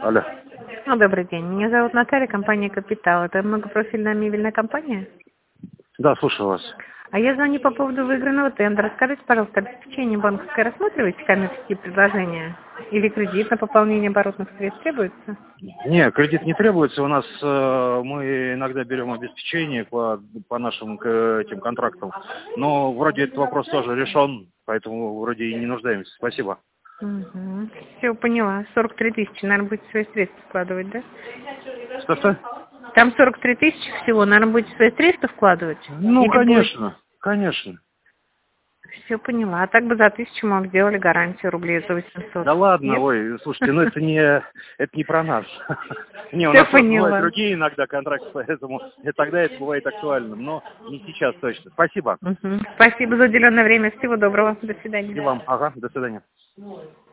Алло. Добрый день. Меня зовут Наталья, компания «Капитал». Это многопрофильная мебельная компания? Да, слушаю вас. А я звоню по поводу выигранного тендера. Скажите, пожалуйста, обеспечение банковское рассматриваете коммерческие предложения? Или кредит на пополнение оборотных средств требуется? Не, кредит не требуется. У нас мы иногда берем обеспечение по нашим этим контрактам. Но вроде этот вопрос тоже решен, поэтому вроде и не нуждаемся. Спасибо. Угу. Все, поняла. 43 тысячи, наверное, будете свои средства вкладывать, да? Что-что? Там 43 тысячи всего, наверное, будете свои средства вкладывать? Ну, Или конечно, конечно. Все поняла. А так бы за 1000 мы вам сделали гарантию рублей за 800. Да ладно, Нет? ой, слушайте, ну это не про нас. Не, у Все нас просто бывают поняла. другие иногда контракты, поэтому тогда это бывает актуальным, но не сейчас точно. Спасибо. Спасибо за уделенное время. Всего доброго. До свидания. И вам. Ага, до свидания.